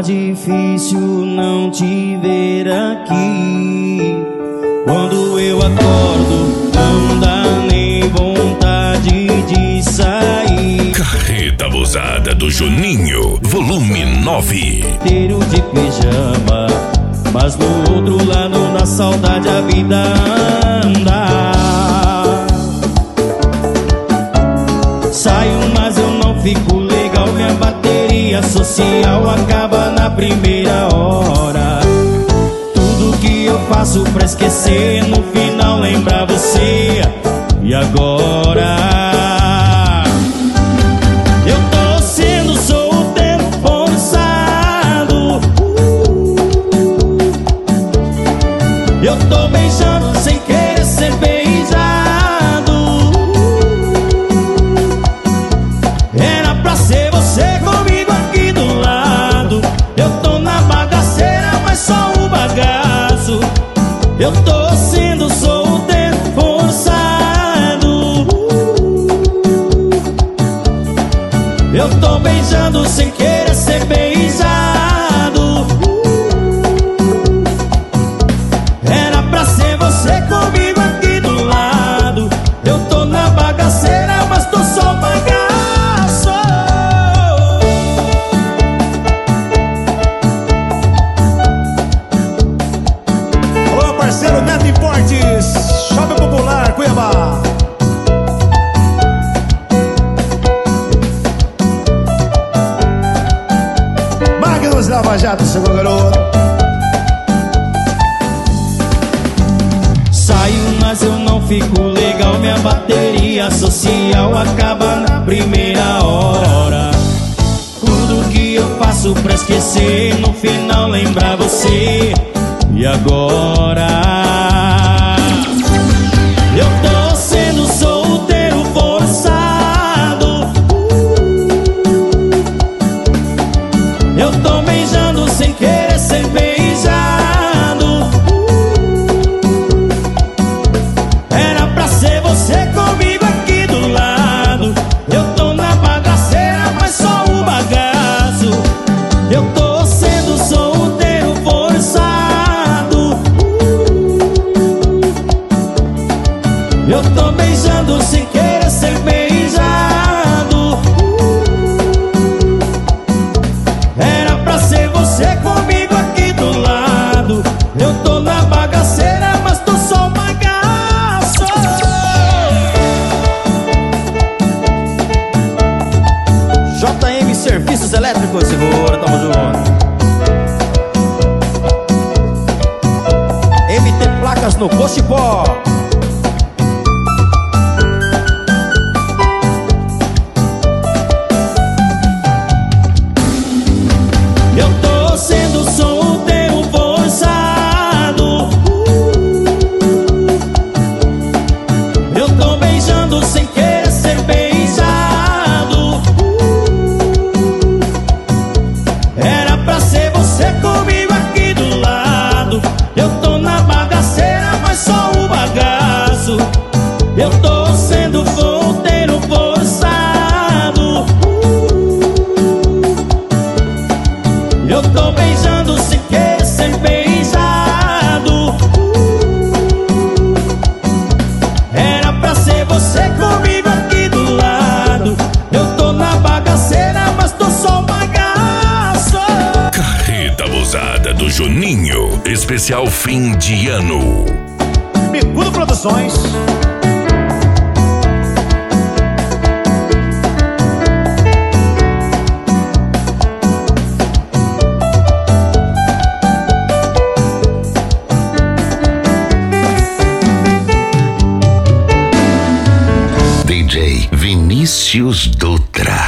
difícil não te ver aqui. Quando eu acordo, não dá nem vontade de sair. Carreta abusada do Juninho, volume 9. Inteiro de pijama, mas no outro lado na saudade a vida anda. Saio, mas eu não fico legal. Minha bateria social acaba na primeira hora. Tudo que eu faço pra esquecer, no final lembra você. E agora? Eu tô sendo solteiro forçado. Eu tô beijando sem querer ser beijado. Era pra ser você comigo aqui do lado. Eu tô na bagaceira, mas só o bagaço. Eu tô sendo solteiro forçado. Eu tô beijando sem querer ser beijado. Era pra ser você comigo aqui do lado. Eu tô na bagaceira, mas tô só bagaço. Alô, parceiro Neto Importes, Shopping Popular, Cuiabá. Magnus Lava Jato, seu garoto. Saio, mas eu não fico legal. Minha bateria social acaba na primeira hora. Tudo que eu faço pra esquecer, no final lembra você. E agora? Eu tô sendo solteiro forçado. Eu tô beijando sem querer ser beijado. Era pra ser você comigo aqui do lado. Eu tô na bagaceira, mas só o bagaço. Eu tô sendo solteiro forçado. Eu tô beijando sem querer ser beijado. Era pra ser você comigo aqui do lado. Eu tô na bagaceira, mas tô só bagaço. JM Serviços Elétricos, segura, tamo junto. MT Placas no Cochipó. Eu tô sendo solteiro forçado. Eu tô beijando sem querer ser beijado. Era pra ser você comigo aqui do lado. Eu tô na bagaceira, mas só o bagaço. Eu tô sendo solteiro forçado. Eu tô beijando sem querer ser beijado. Era pra ser você comigo aqui do lado. Eu tô na bagaceira, mas tô só bagaço. Carreta abusada do Juninho, especial fim de ano. Bicudo Produções. DJ Vinícius Dutra.